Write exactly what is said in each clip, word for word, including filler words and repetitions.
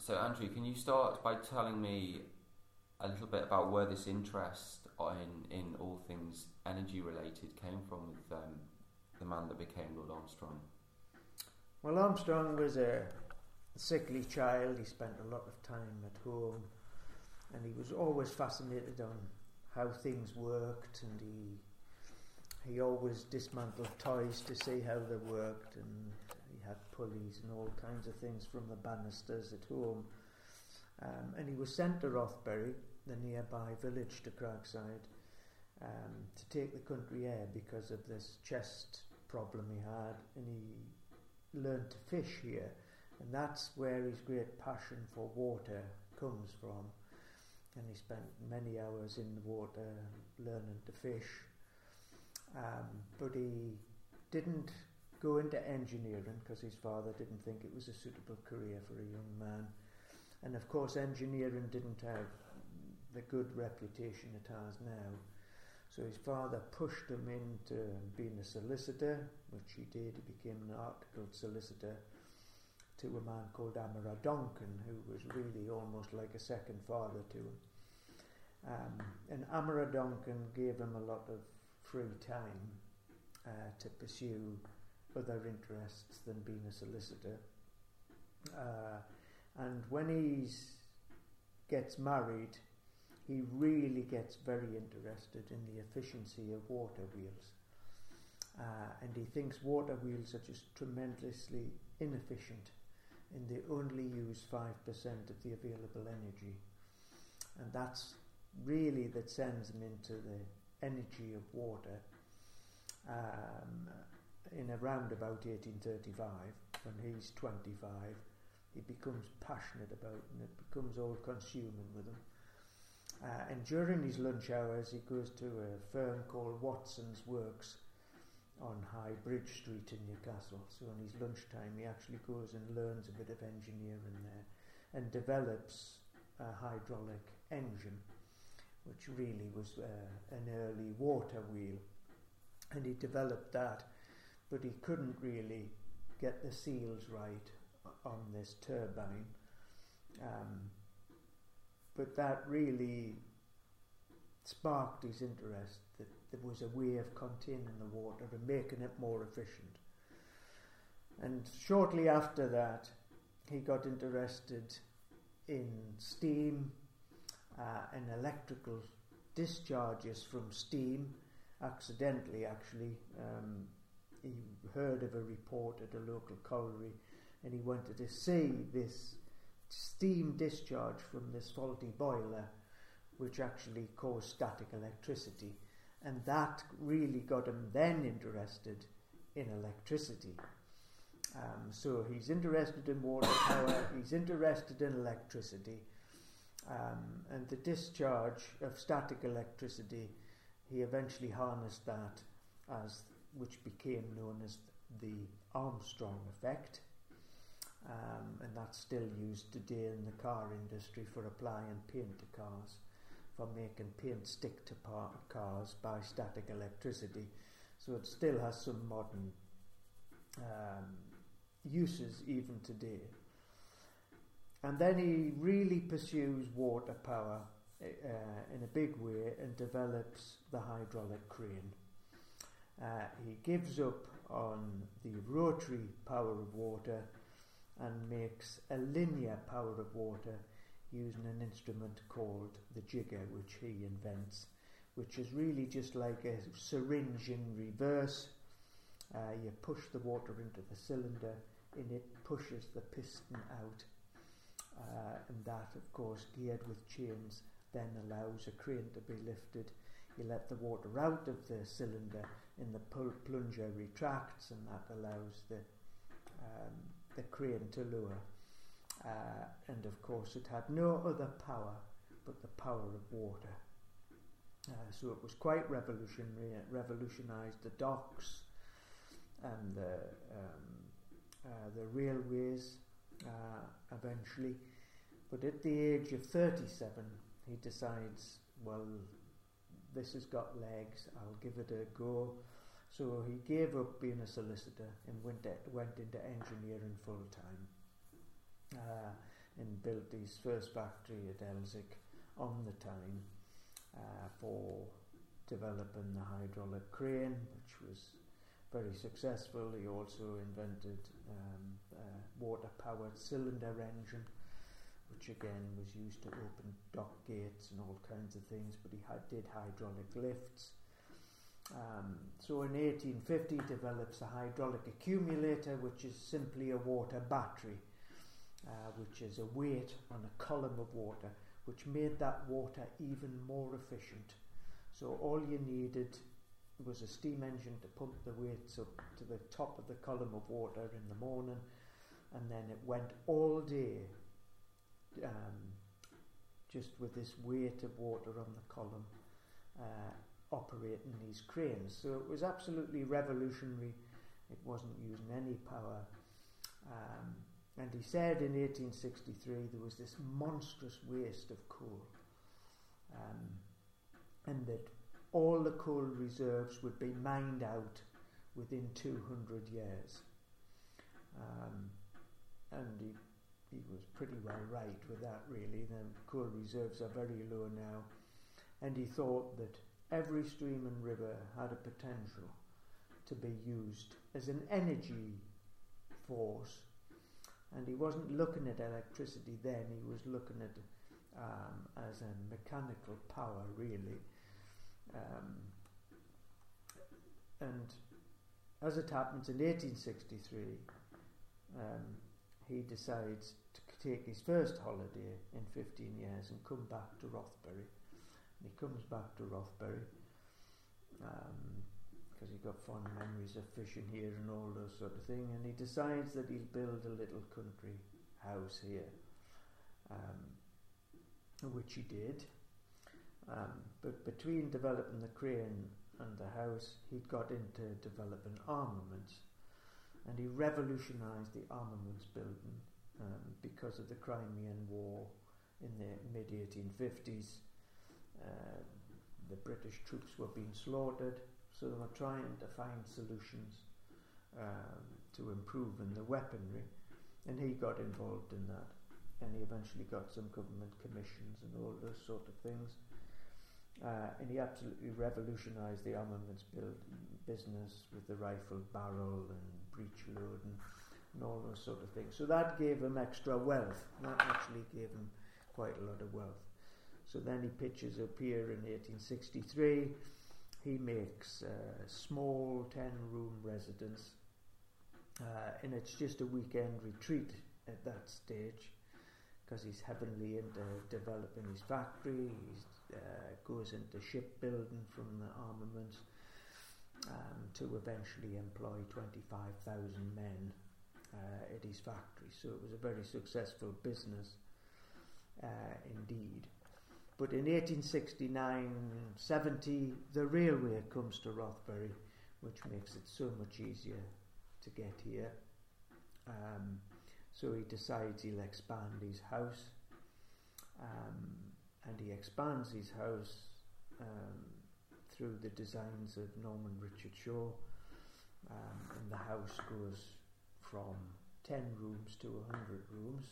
So Andrew, can you start by telling me a little bit about where this interest in in all things energy related came from with um, the man that became Lord Armstrong? Well, Armstrong was a sickly child. He spent a lot of time at home, and he was always fascinated on how things worked, and he he always dismantled toys to see how they worked, and he had pulleys and all kinds of things from the banisters at home. Um, and he was sent to Rothbury, the nearby village to Cragside, um, to take the country air because of this chest problem he had, and he learned to fish here, and that's where his great passion for water comes from. And he spent many hours in the water learning to fish, um, but he didn't go into engineering because his father didn't think it was a suitable career for a young man. And of course engineering didn't have the good reputation it has now. So his father pushed him into being a solicitor, which he did. He became an articled solicitor to a man called Amara Donkin, who was really almost like a second father to him. Um, and Amara Donkin gave him a lot of free time uh, to pursue other interests than being a solicitor. Uh, and when he gets married, he really gets very interested in the efficiency of water wheels. Uh, and he thinks water wheels are just tremendously inefficient, and they only use five percent of the available energy. And that's really that sends him into the energy of water. Um, in around about eighteen thirty-five, when he's twenty-five, he becomes passionate about it, and it becomes all consuming with him. Uh, and during his lunch hours, he goes to a firm called Watson's Works on High Bridge Street in Newcastle. So on his lunchtime, he actually goes and learns a bit of engineering there and develops a hydraulic engine, which really was uh, an early water wheel. And he developed that, but he couldn't really get the seals right on this turbine. Um, but that really sparked his interest, that there was a way of containing the water and making it more efficient. And shortly after that, he got interested in steam uh, and electrical discharges from steam, accidentally actually. Um, he heard of a report at a local colliery, and he wanted to see this steam discharge from this faulty boiler, which actually caused static electricity. And that really got him then interested in electricity. Um, so he's interested in water power, he's interested in electricity, um, and the discharge of static electricity, he eventually harnessed that, as which became known as the Armstrong effect, um, and that's still used today in the car industry for applying paint to cars, for making paint stick to par- cars by static electricity. So it still has some modern um, uses even today. And then he really pursues water power uh, in a big way and develops the hydraulic crane. Uh, he gives up on the rotary power of water and makes a linear power of water using an instrument called the jigger, which he invents, which is really just like a syringe in reverse. Uh, you push the water into the cylinder and it pushes the piston out, uh, and that, of course, geared with chains, then allows a crane to be lifted. You let the water out of the cylinder and the pul- plunger retracts, and that allows the um, the crane to lower. Uh, and of course it had no other power but the power of water. Uh, so it was quite revolutionary. It revolutionised the docks and the, um, uh, the railways uh, eventually. But at the age of thirty-seven, he decides, well, this has got legs, I'll give it a go. So he gave up being a solicitor and went, went into engineering full time. Uh, and built his first factory at Elsick on the Tyne uh, for developing the hydraulic crane, which was very successful. He also invented um, a water-powered cylinder engine, which again was used to open dock gates and all kinds of things, but he had, did hydraulic lifts. Um, so in eighteen fifty develops a hydraulic accumulator, which is simply a water battery, uh, which is a weight on a column of water, which made that water even more efficient. So all you needed was a steam engine to pump the weights up to the top of the column of water in the morning, and then it went all day um, just with this weight of water on the column uh, operating these cranes. So it was absolutely revolutionary. It wasn't using any power. Um, and he said in eighteen sixty-three there was this monstrous waste of coal, um, and that all the coal reserves would be mined out within two hundred years. Um, and he, he was pretty well right with that, really. The coal reserves are very low now. And he thought that every stream and river had a potential to be used as an energy force. And he wasn't looking at electricity then, he was looking at it um, as a mechanical power, really. Um, and as it happens, in eighteen sixty-three, um, he decides to take his first holiday in fifteen years and come back to Rothbury. And he comes back to Rothbury because um, he got fond memories of fishing here and all those sort of thing, and he decides that he'll build a little country house here, um, which he did. Um, but between developing the crane and the house, he'd got into developing armaments, and he revolutionised the armaments building um, because of the Crimean War in the mid eighteen fifties. Uh, the British troops were being slaughtered, so they were trying to find solutions um, to improving the weaponry, and he got involved in that, and he eventually got some government commissions and all those sort of things. Uh, and he absolutely revolutionised the armaments build business with the rifled barrel and breech loading and all those sort of things. So that gave him extra wealth. That actually gave him quite a lot of wealth. So then he pitches up here in eighteen sixty-three. He makes a small ten-room residence, uh, and it's just a weekend retreat at that stage, because he's heavily into developing his factory. He uh, goes into shipbuilding from the armaments um, to eventually employ twenty-five thousand men uh, at his factory. So it was a very successful business uh, indeed. But in eighteen sixty-nine seventy, the railway comes to Rothbury, which makes it so much easier to get here. Um, so he decides he'll expand his house, um, and he expands his house um, through the designs of Norman Richard Shaw, um, and the house goes from ten rooms to one hundred rooms.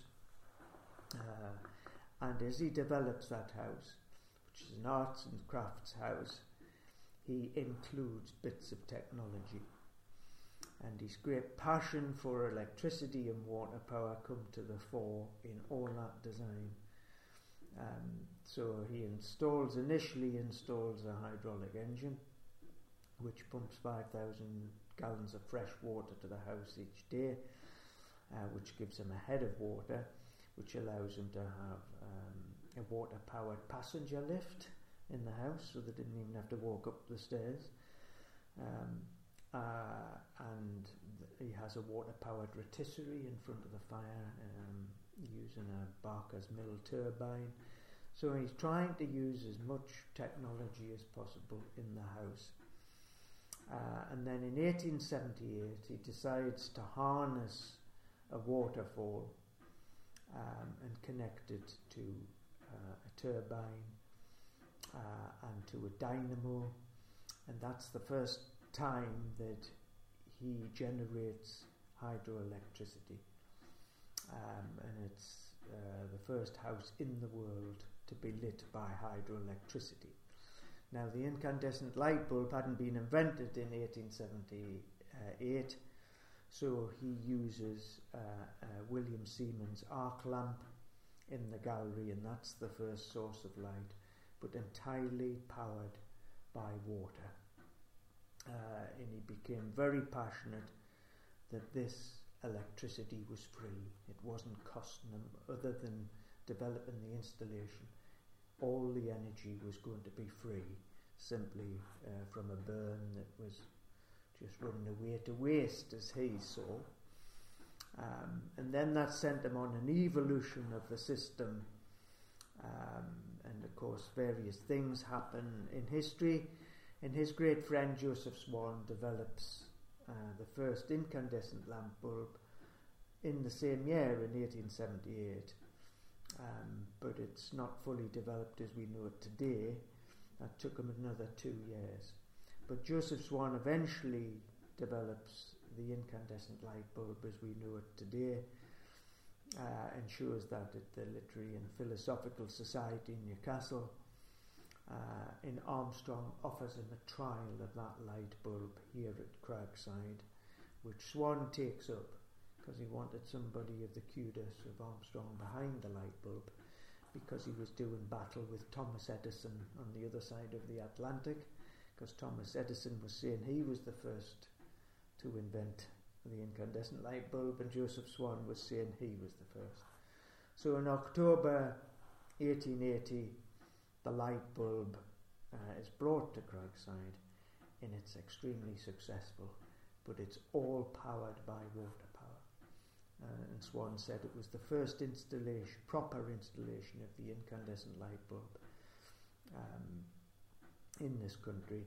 Uh, And as he develops that house, which is an arts and crafts house, he includes bits of technology. And his great passion for electricity and water power come to the fore in all that design. Um, so he installs, initially installs a hydraulic engine, which pumps five thousand gallons of fresh water to the house each day, uh, which gives him a head of water, which allows him to have um, a water-powered passenger lift in the house, so they didn't even have to walk up the stairs. Um, uh, and th- he has a water-powered rotisserie in front of the fire, um, using a Barker's mill turbine. So he's trying to use as much technology as possible in the house. Uh, and then in eighteen seventy-eight, he decides to harness a waterfall Um, and connected to uh, a turbine uh, and to a dynamo, and that's the first time that he generates hydroelectricity, um, and it's uh, the first house in the world to be lit by hydroelectricity. Now, the incandescent light bulb hadn't been invented in eighteen seventy-eight, so he uses uh, uh, William Siemens' arc lamp in the gallery, and that's the first source of light, but entirely powered by water. Uh, and he became very passionate that this electricity was free. It wasn't costing him, other than developing the installation. All the energy was going to be free, simply uh, from a burn that was just running away to waste, as he saw. Um, and then that sent him on an evolution of the system. Um, and of course, various things happen in history. And his great friend Joseph Swan develops uh, the first incandescent lamp bulb in the same year, in eighteen seventy-eight. Um, but it's not fully developed as we know it today. That took him another two years. But Joseph Swan eventually develops the incandescent light bulb as we know it today, uh, and shows that at the Literary and Philosophical Society in Newcastle. Uh, in Armstrong offers him a trial of that light bulb here at Cragside, which Swan takes up because he wanted somebody of the kudos of Armstrong behind the light bulb, because he was doing battle with Thomas Edison on the other side of the Atlantic, because Thomas Edison was saying he was the first to invent the incandescent light bulb, and Joseph Swan was saying he was the first. So in October eighteen eighty, the light bulb uh, is brought to Cragside, and it's extremely successful, but it's all powered by water power. Uh, and Swan said it was the first installation, proper installation of the incandescent light bulb um, in this country,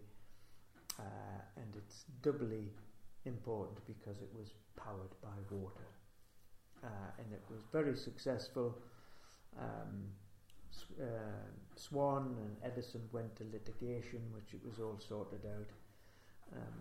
uh, and it's doubly important because it was powered by water, uh, and it was very successful. Um, uh, Swan and Edison went to litigation, which it was all sorted out um,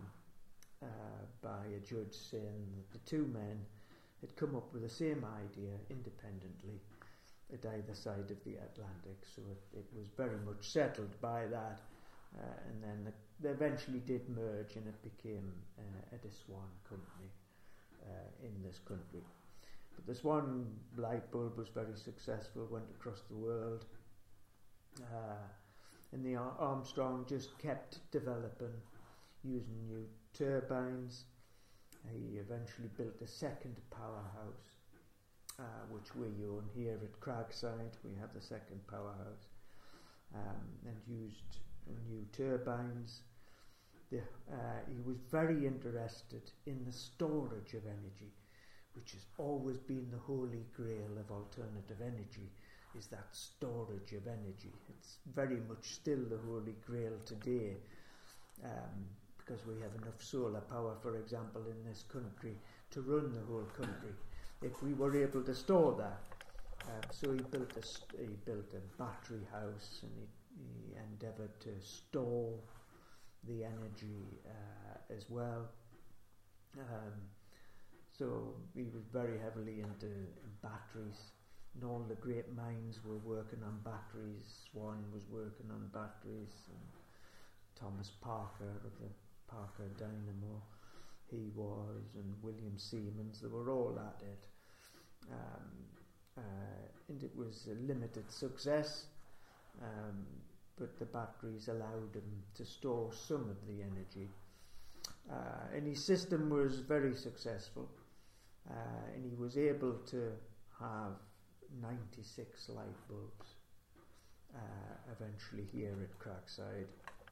uh, by a judge saying that the two men had come up with the same idea independently at either side of the Atlantic, so it, it was very much settled by that, uh, and then the, they eventually did merge, and it became uh, Edison Swan Company uh, in this country. But the Swan light bulb was very successful, went across the world, uh, and the Ar- Armstrong just kept developing, using new turbines. He eventually built a second powerhouse, uh, which we own here at Cragside. We have the second powerhouse, um, and used new turbines. The, uh, he was very interested in the storage of energy, which has always been the holy grail of alternative energy, is that storage of energy. It's very much still the holy grail today, um, because we have enough solar power, for example, in this country to run the whole country, if we were able to store that. Um, so he built a st- he built a battery house, and he, he endeavoured to store the energy uh, as well. Um, so he was very heavily into batteries, and all the great minds were working on batteries. Swan was working on batteries, and Thomas Parker of the Parker Dynamo, he was, and William Siemens, they were all at it. Um, uh, and it was a limited success, um, but the batteries allowed him to store some of the energy. Uh, and his system was very successful, uh, and he was able to have ninety-six light bulbs uh, eventually here at Cragside.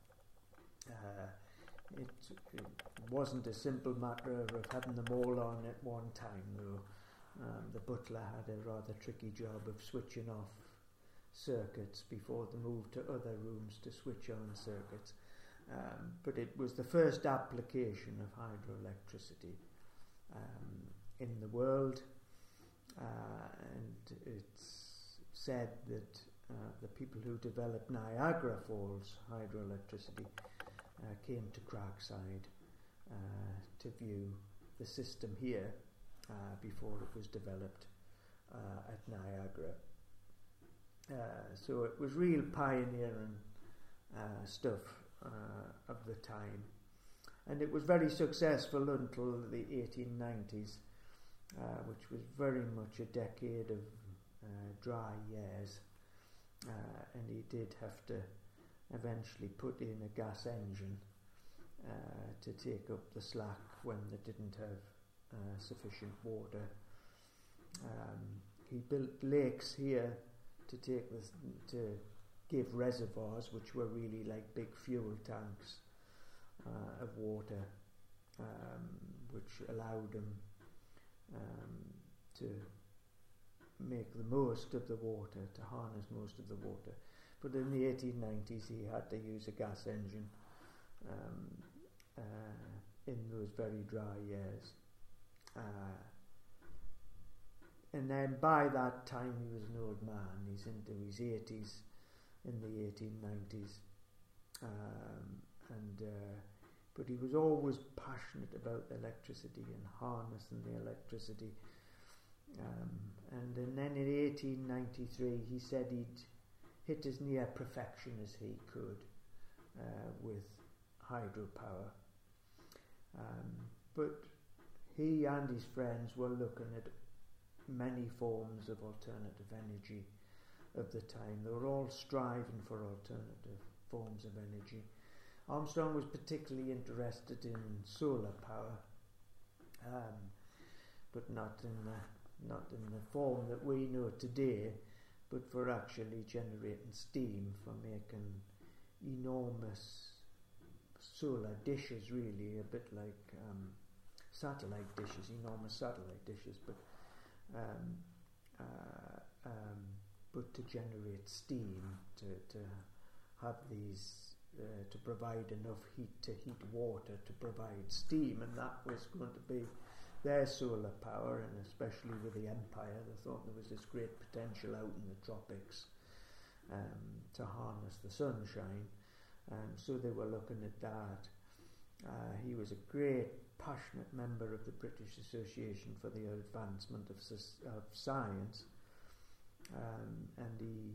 Uh, it, it wasn't a simple matter of having them all on at one time, though. Um, the butler had a rather tricky job of switching off circuits before they moved to other rooms to switch on circuits. Um, but it was the first application of hydroelectricity um, in the world, uh, and it's said that uh, the people who developed Niagara Falls hydroelectricity uh, came to Cragside uh, to view the system here uh, before it was developed uh, at Niagara. Uh, so it was real pioneering uh, stuff uh, of the time. And it was very successful until the eighteen nineties, uh, which was very much a decade of uh, dry years. Uh, and he did have to eventually put in a gas engine uh, to take up the slack when they didn't have uh, sufficient water. Um, he built lakes here to take this, to give reservoirs, which were really like big fuel tanks uh, of water, um, which allowed him um, to make the most of the water, to harness most of the water. But in the eighteen nineties he had to use a gas engine um, uh, in those very dry years. Uh, and then by that time he was an old man. He's into his eighties in the eighteen nineties. Um, and uh, but he was always passionate about electricity and harnessing the electricity. Um, and, and then in eighteen ninety-three he said he'd hit as near perfection as he could uh, with hydropower. Um, but he and his friends were looking at many forms of alternative energy of the time. They were all striving for alternative forms of energy. Armstrong was particularly interested in solar power, um, but not in the, not in the form that we know today, but for actually generating steam, for making enormous solar dishes, really, a bit like um, satellite dishes, enormous satellite dishes, but um, uh, um, but to generate steam, to, to have these, uh, to provide enough heat to heat water, to provide steam, and that was going to be their solar power. And especially with the Empire, they thought there was this great potential out in the tropics um, to harness the sunshine, um, so they were looking at that. Uh, he was a great, passionate member of the British Association for the Advancement of, of Science, um, and he,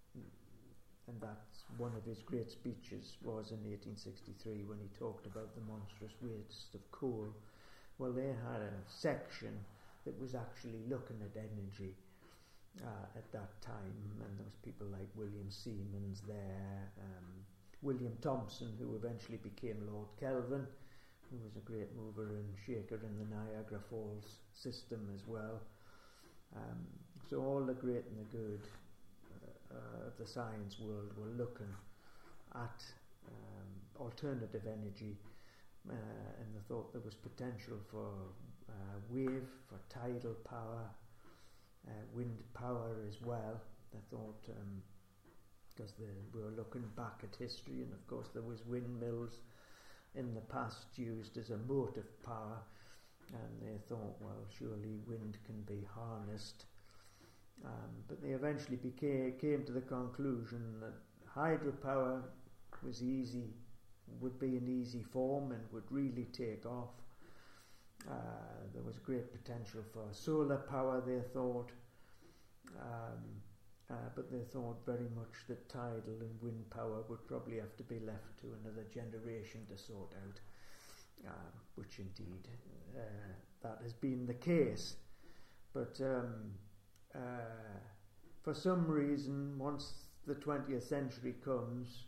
and that's one of his great speeches was in eighteen sixty-three when he talked about the monstrous waste of coal. Well, they had a section that was actually looking at energy uh, at that time, and there was people like William Siemens there, um, William Thomson, who eventually became Lord Kelvin, who was a great mover and shaker in the Niagara Falls system as well. Um, so all the great and the good uh, uh, of the science world were looking at um, alternative energy, uh, and they thought there was potential for uh, wave, for tidal power, uh, wind power as well. They thought, um, because we were looking back at history, and of course there was windmills in the past used as a motive power, and they thought, well, surely wind can be harnessed. Um, but they eventually became, came to the conclusion that hydropower was easy, would be an easy form and would really take off. Uh, there was great potential for solar power, they thought, um, uh, but they thought very much that tidal and wind power would probably have to be left to another generation to sort out, uh, which indeed uh, that has been the case. But um, uh, for some reason, once the twentieth century comes,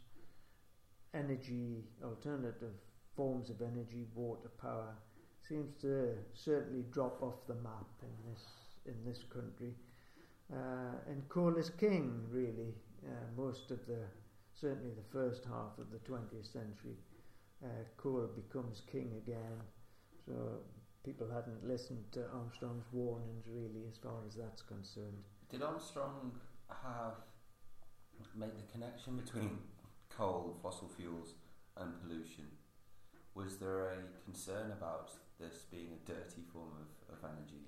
energy, alternative forms of energy, water power, seems to certainly drop off the map in this in this country. Uh, and coal is king, really. Uh, most of the, certainly the first half of the twentieth century, uh, coal becomes king again. So people hadn't listened to Armstrong's warnings, really, as far as that's concerned. Did Armstrong have make the connection between coal, fossil fuels, and pollution? Was there a concern about this being a dirty form of, of energy?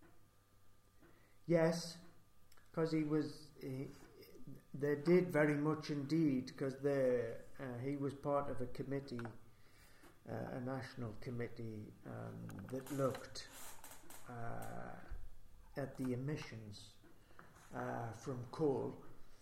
Yes, because he was, he, they did very much indeed, because uh, he was part of a committee, uh, a national committee um, that looked uh, at the emissions uh, from coal.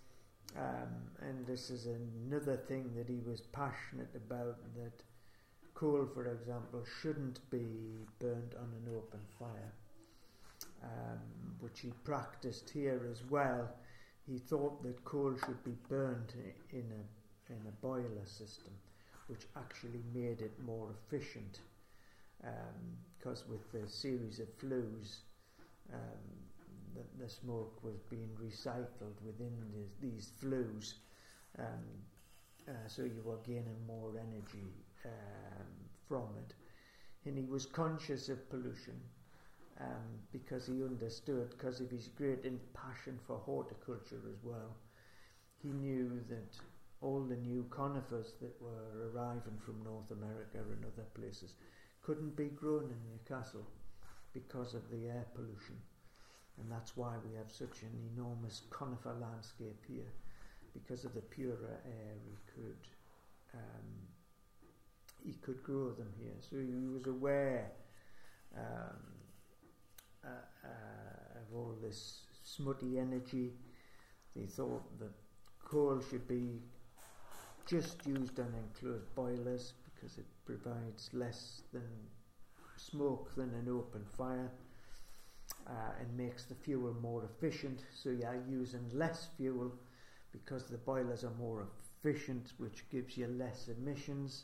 Um, and this is another thing that he was passionate about, that coal, for example, shouldn't be burnt on an open fire, um, which he practiced here as well. He thought that coal should be burnt in a, in a boiler system, which actually made it more efficient, because um, with the series of flues, um, the, the smoke was being recycled within the, these flues, um, uh, so you were gaining more energy um, from it. And he was conscious of pollution um, because he understood, because of his great passion for horticulture as well, he knew that all the new conifers that were arriving from North America and other places couldn't be grown in Newcastle because of the air pollution. And that's why we have such an enormous conifer landscape here, because of the purer air he could um, he could grow them here. So he was aware um, uh, uh, of all this smutty energy. He thought that coal should be just used on enclosed boilers because it provides less than smoke than an open fire. Uh, and makes the fuel more efficient, so you are using less fuel because the boilers are more efficient, which gives you less emissions.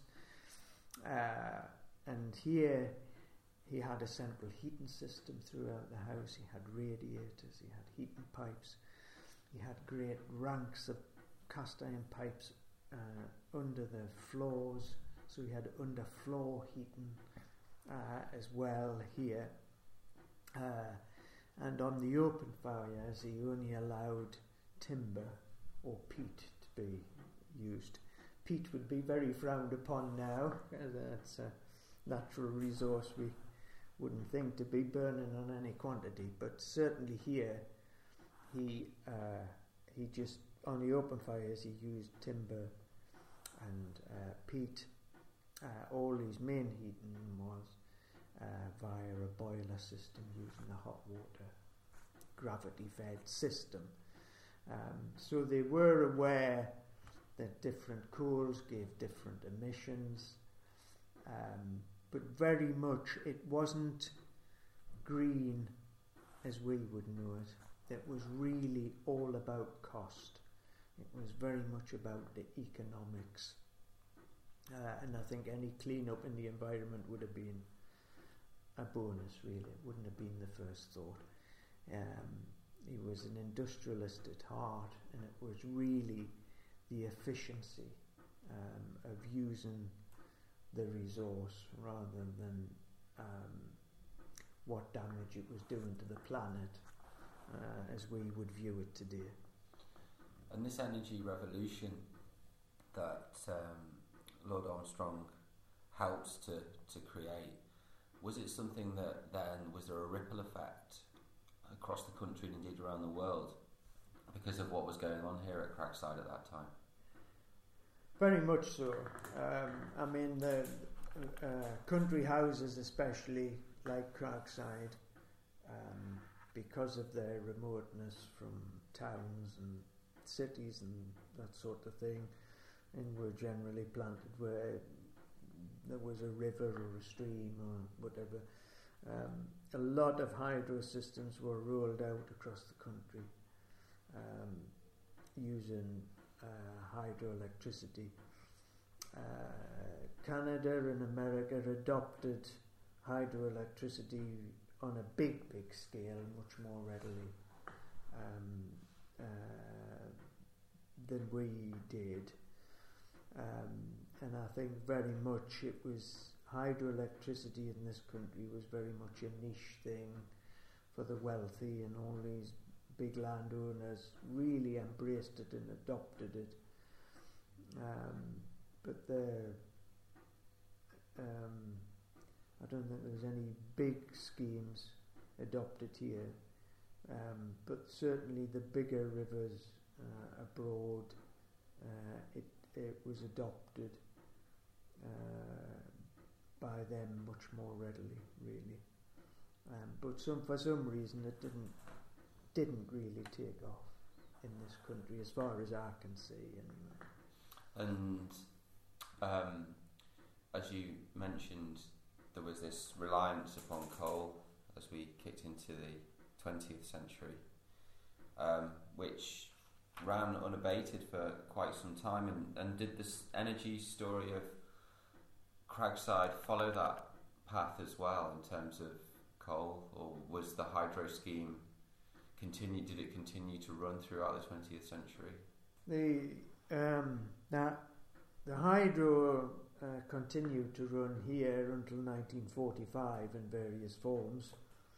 Uh, and here he had a central heating system throughout the house. He had radiators, he had heating pipes, he had great ranks of cast iron pipes uh, under the floors, so he had underfloor heating uh, as well here. Uh, and on the open fires he only allowed timber or peat to be used. Peat would be very frowned upon now, as that's a natural resource we wouldn't think to be burning on any quantity, but certainly here he uh, he just, on the open fires he used timber and uh, peat. Uh, all his main heating was Uh, via a boiler system using a hot water gravity fed system. Um, so they were aware that different coals gave different emissions, um, but very much it wasn't green as we would know it. It was really all about cost. It was very much about the economics, uh, and I think any clean-up in the environment would have been a bonus, really. It wouldn't have been the first thought. Um, he was an industrialist at heart, and it was really the efficiency um, of using the resource rather than um, what damage it was doing to the planet uh, as we would view it today. And this energy revolution that um, Lord Armstrong helped to, to create, was it something that then, was there a ripple effect across the country and indeed around the world because of what was going on here at Cragside at that time? Very much so. Um, I mean, the uh, country houses especially, like Cragside, um, because of their remoteness from towns and cities and that sort of thing, and were generally planted where there was a river or a stream or whatever. Um, a lot of hydro systems were rolled out across the country um, using uh, hydroelectricity. Uh, Canada and America adopted hydroelectricity on a big, big scale, much more readily um, uh, than we did. Um, and I think very much it was hydroelectricity in this country was very much a niche thing for the wealthy, and all these big landowners really embraced it and adopted it. Um, but the um, I don't think there was any big schemes adopted here, um, but certainly the bigger rivers uh, abroad, uh, it it was adopted uh, by them much more readily, really. Um, but some for some reason it didn't didn't really take off in this country, as far as I can see. Anyway. And um, as you mentioned, there was this reliance upon coal as we kicked into the twentieth century, um, which ran unabated for quite some time. And, and did this energy story of Cragside follow that path as well in terms of coal, or was the hydro scheme continue? Did it continue to run throughout the twentieth century? The um, that the hydro uh, continued to run here until nineteen forty-five in various forms,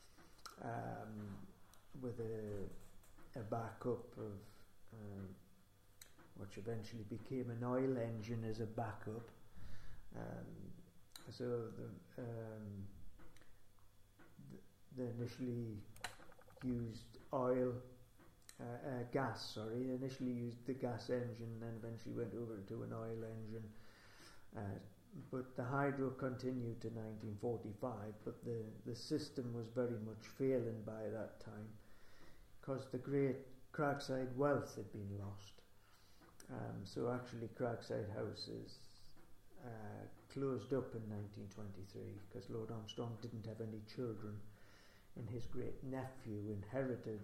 um, with a, a backup of um, which eventually became an oil engine as a backup. Um, so the, um, the, they initially used oil, uh, uh, gas, sorry, initially used the gas engine, then eventually went over to an oil engine. Uh, but the hydro continued to nineteen forty-five, but the, the system was very much failing by that time because the great Cragside wealth had been lost. Um, so actually Cragside House is uh, closed up in nineteen twenty-three because Lord Armstrong didn't have any children, and his great nephew inherited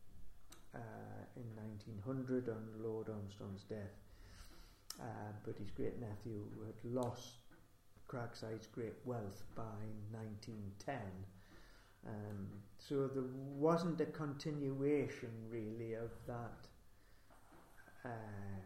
uh, in nineteen hundred on Lord Armstrong's death. Uh, but his great nephew had lost Cragside's great wealth by nineteen ten. Um, so there wasn't a continuation really of that uh,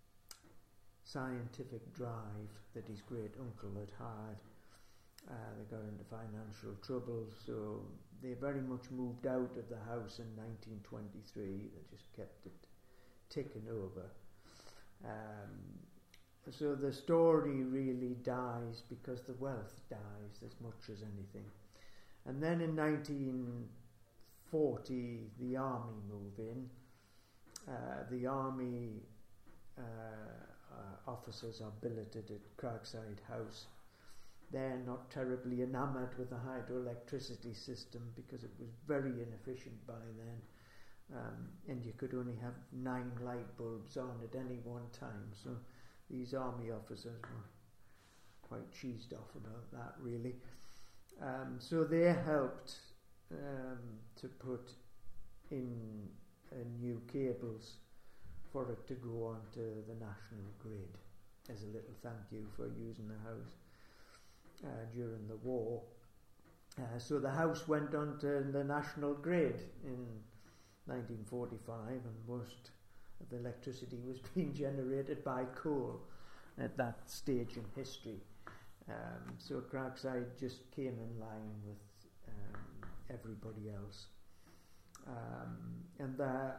scientific drive that his great uncle had had. Uh, they got into financial trouble, so they very much moved out of the house in nineteen twenty-three. They just kept it ticking over. Um, so the story really dies because the wealth dies as much as anything. And then in nineteen forty, the army move in. Uh, the army uh, uh, officers are billeted at Cragside House. They're not terribly enamoured with the hydroelectricity system because it was very inefficient by then. Um, and you could only have nine light bulbs on at any one time. So these army officers were quite cheesed off about that, really. Um, so they helped um, to put in uh, new cables for it to go on to the national grid as a little thank you for using the house uh, during the war. Uh, so the house went on to the national grid in nineteen forty-five, and most of the electricity was being generated by coal at that stage in history. Um, so Cragside just came in line with um, everybody else. Um, and the,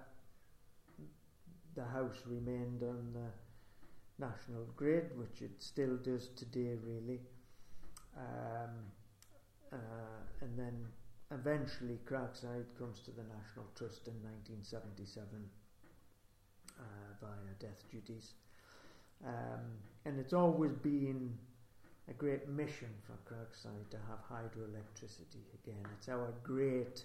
the house remained on the national grid, which it still does today, really. Um, uh, and then eventually Cragside comes to the National Trust in nineteen seventy-seven uh, via death duties. Um, and it's always been a great mission for Cragside to have hydroelectricity again. It's our great,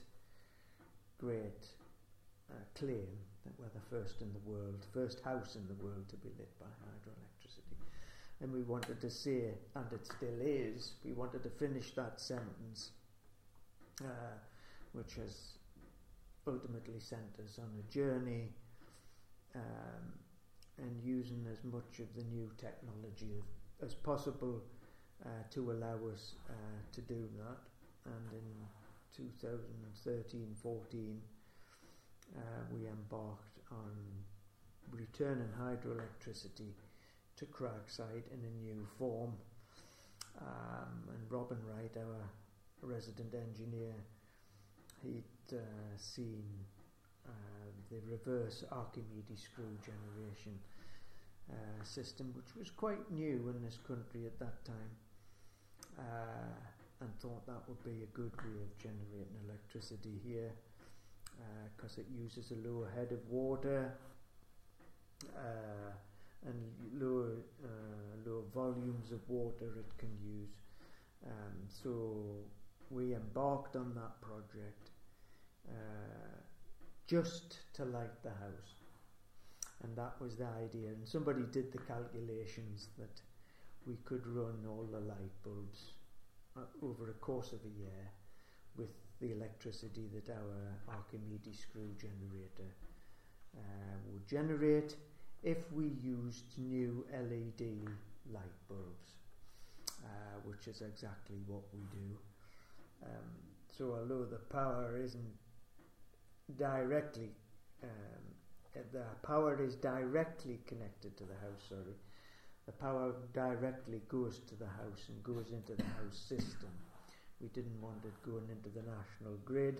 great uh, claim that we're the first in the world, first house in the world to be lit by hydroelectricity. And we wanted to say, and it still is, we wanted to finish that sentence, uh, which has ultimately sent us on a journey um, and using as much of the new technology as possible uh, to allow us uh, to do that. And in two thousand thirteen fourteen uh, we embarked on returning hydroelectricity to Cragside in a new form. Um, and Robin Wright, our resident engineer, he'd uh, seen uh, the reverse Archimedes screw generation uh, system, which was quite new in this country at that time, uh, and thought that would be a good way of generating electricity here, because uh, it uses a lower head of water uh, and lower, uh, lower volumes of water it can use. Um, so we embarked on that project uh, just to light the house. And that was the idea. And somebody did the calculations that we could run all the light bulbs uh, over a course of a year with the electricity that our Archimedes screw generator uh, would generate if we used new L E D light bulbs, uh, which is exactly what we do. Um, so although the power isn't directly um, the power is directly connected to the house, sorry. The power directly goes to the house and goes into the house system. We didn't want it going into the national grid,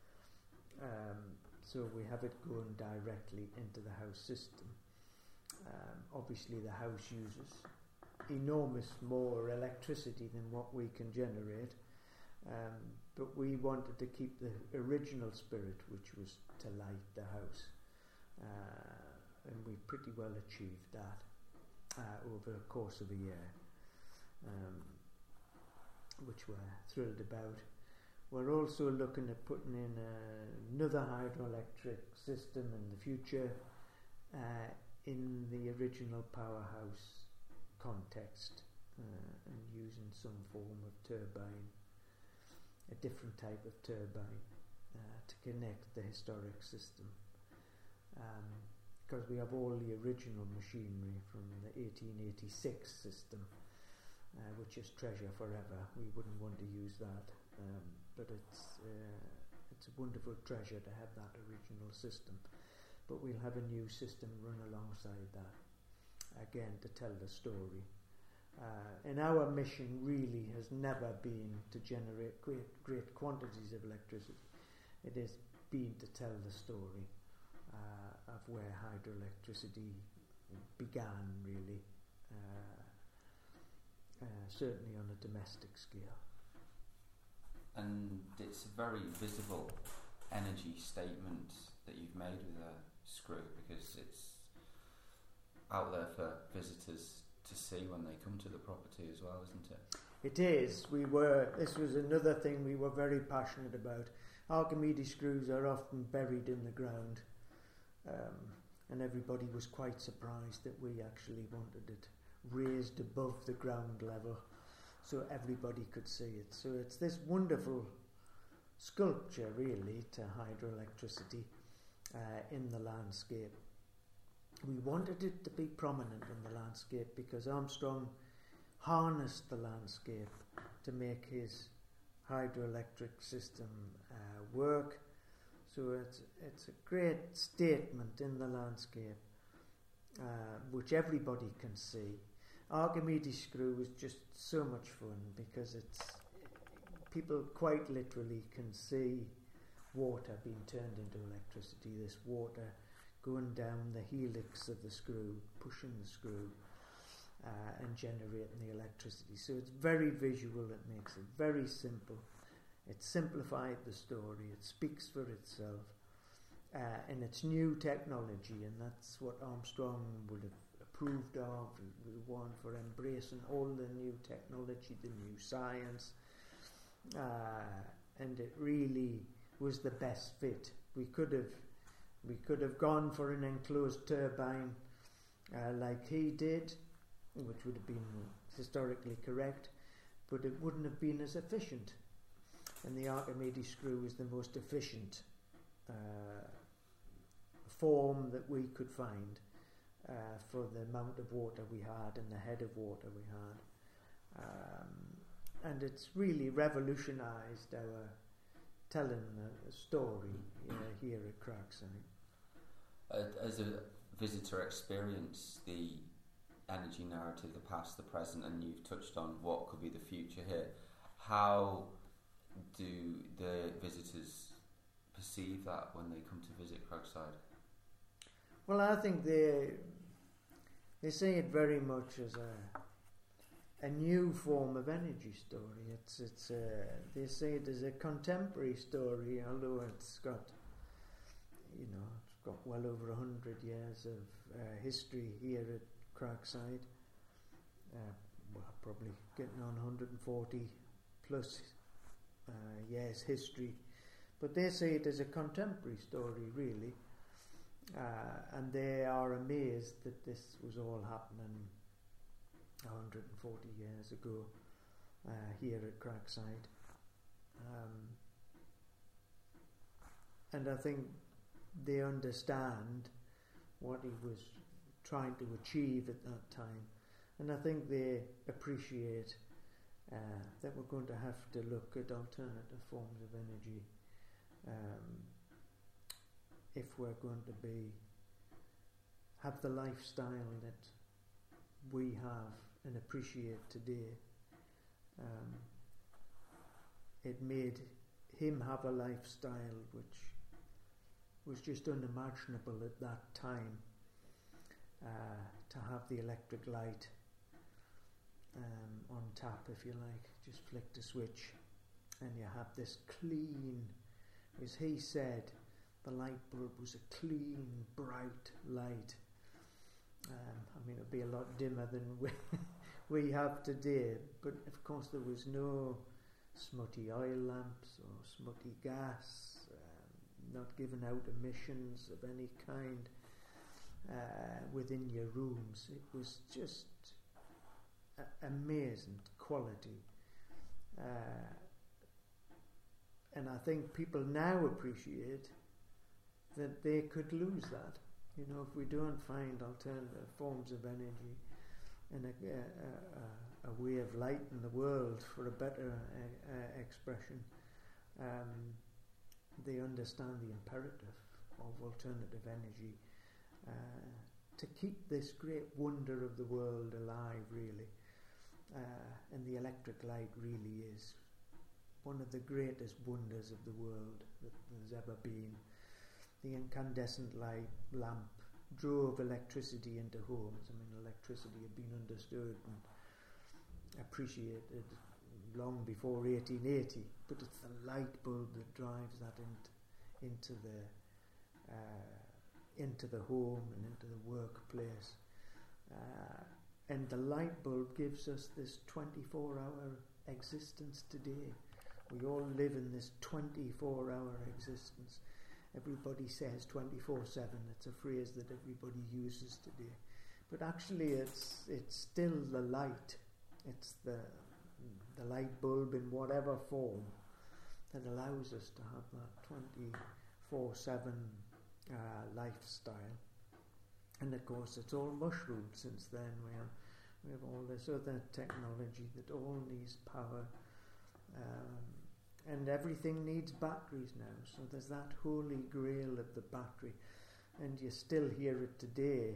um, so we have it going directly into the house system. Um, obviously the house uses enormous more electricity than what we can generate, um, but we wanted to keep the original spirit, which was to light the house. Uh, and we pretty well achieved that uh, over the course of a year, um, which we're thrilled about. We're also looking at putting in uh, another hydroelectric system in the future uh, in the original powerhouse context uh, and using some form of turbine, a different type of turbine uh, to connect the historic system. Because um, we have all the original machinery from the eighteen eighty-six system, uh, which is treasure forever. We wouldn't want to use that, um, but it's uh, it's a wonderful treasure to have that original system. But we'll have a new system run alongside that, again to tell the story. Uh, and our mission really has never been to generate great, great quantities of electricity. It has been to tell the story Uh, of where hydroelectricity began, really, uh, uh, certainly on a domestic scale. And it's a very visible energy statement that you've made with a screw, because it's out there for visitors to see when they come to the property as well, isn't it? It is. We were. This was another thing we were very passionate about. Archimedes screws are often buried in the ground. Um, and everybody was quite surprised that we actually wanted it raised above the ground level so everybody could see it. So it's this wonderful sculpture, really, to hydroelectricity uh, in the landscape. We wanted it to be prominent in the landscape because Armstrong harnessed the landscape to make his hydroelectric system uh, work. So it's it's a great statement in the landscape, uh, which everybody can see. Archimedes screw is just so much fun because it's people quite literally can see water being turned into electricity. This water going down the helix of the screw, pushing the screw, uh, and generating the electricity. So it's very visual. It makes it very simple. It simplified the story. It speaks for itself, uh, and it's new technology, and that's what Armstrong would have approved of. We want for embracing all the new technology, the new science, uh, and it really was the best fit. We could have, we could have gone for an enclosed turbine, uh, like he did, which would have been historically correct, but it wouldn't have been as efficient. And the Archimedes screw is the most efficient uh, form that we could find uh, for the amount of water we had and the head of water we had. Um, and it's really revolutionised our telling a story uh, here at Craigside. Uh, as a visitor experience, the energy narrative, the past, the present, and you've touched on what could be the future here. How do the visitors perceive that when they come to visit Craigside? Well, I think they they see it very much as a a new form of energy story. It's it's a, they see it as a contemporary story, although it's got you know it's got well over a hundred years of uh, history here at Craigside. Uh, well, probably getting on one hundred forty plus uh, yes, history, but they see it as a contemporary story, really, uh, and they are amazed that this was all happening one hundred forty years ago uh, here at Crackside. Um, and I think they understand what he was trying to achieve at that time, and I think they appreciate uh, that we're going to have to look at alternative forms of energy um, if we're going to be have the lifestyle that we have and appreciate today. Um, it made him have a lifestyle which was just unimaginable at that time, uh, to have the electric light um, on tap, if you like. Just flick the switch and you have this clean, as he said, the light bulb was a clean, bright light. Um, I mean, it would be a lot dimmer than we, we have today, but of course there was no smutty oil lamps or smutty gas, um, not giving out emissions of any kind uh, within your rooms. It was just a- amazing quality. Uh, and I think people now appreciate that they could lose that. You know, if we don't find alternative forms of energy and a, a, a, a way of lighting the world, for a better uh, uh, expression, um, they understand the imperative of alternative energy uh, to keep this great wonder of the world alive, really. Uh, and the electric light really is one of the greatest wonders of the world that there's ever been. The incandescent light lamp drove electricity into homes. I mean, electricity had been understood and appreciated long before eighteen eighty, but it's the light bulb that drives that in, into the uh, into the home and into the workplace. Uh, and the light bulb gives us this twenty-four hour existence today. We all live in this twenty-four hour existence. Everybody says twenty-four seven. It's a phrase that everybody uses today. But actually it's it's still the light. It's the the light bulb in whatever form that allows us to have that twenty-four seven uh, lifestyle. And of course it's all mushroomed since then. We have, we have all this other technology that all needs power. Um, And everything needs batteries now, so there's that holy grail of the battery, and you still hear it today.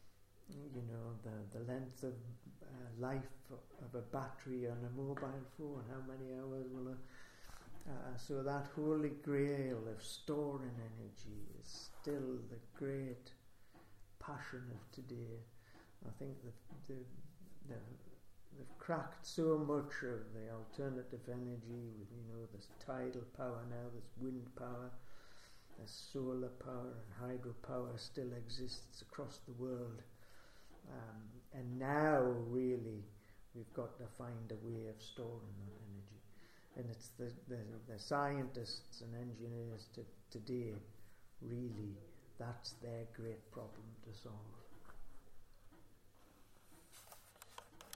You know, the the length of uh, life of a battery on a mobile phone. How many hours will it? Uh, so that holy grail of storing energy is still the great passion of today. I think that the the They've cracked so much of the alternative energy with, you know, there's tidal power now, there's wind power, there's solar power, and hydropower still exists across the world. Um, and now, really, we've got to find a way of storing that energy. And it's the, the, the scientists and engineers to, today, really, that's their great problem to solve.